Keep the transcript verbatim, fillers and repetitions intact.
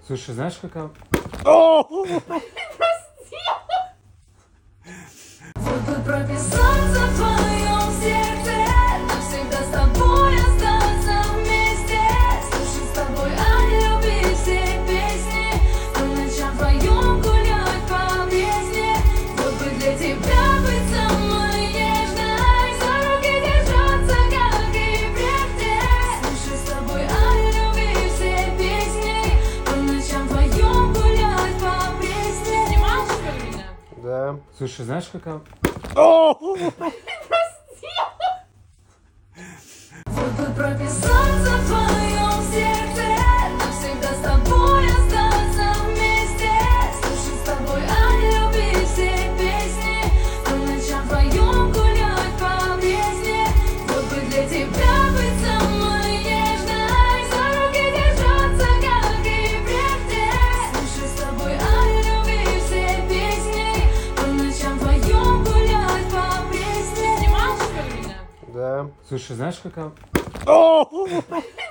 Слушай, знаешь, какая... Вот бы прописаться в твоем сердце, навсегда с тобой остаться вместе. Слушать с тобой о любви все песни, по ночам вдвоем гулять по песне. Вот бы для тебя быть самой нежной, за руки держаться, как и прежде. Слушать с тобой о любви все песни, по ночам вдвоем гулять по песне. Снимался меня? Да. Слушай, знаешь, какая... Вот бы прописаться в твоем сердце, навсегда с тобой остаться вместе. Слушать с тобой о любви все песни, по ночам вдвоем гулять по песне. Вот бы для тебя быть самой нежной, за руки держаться, как и прежде. Слушать с тобой о любви все песни, по ночам вдвоем гулять по песне. Снимался меня? Да. Слушай, знаешь, какая...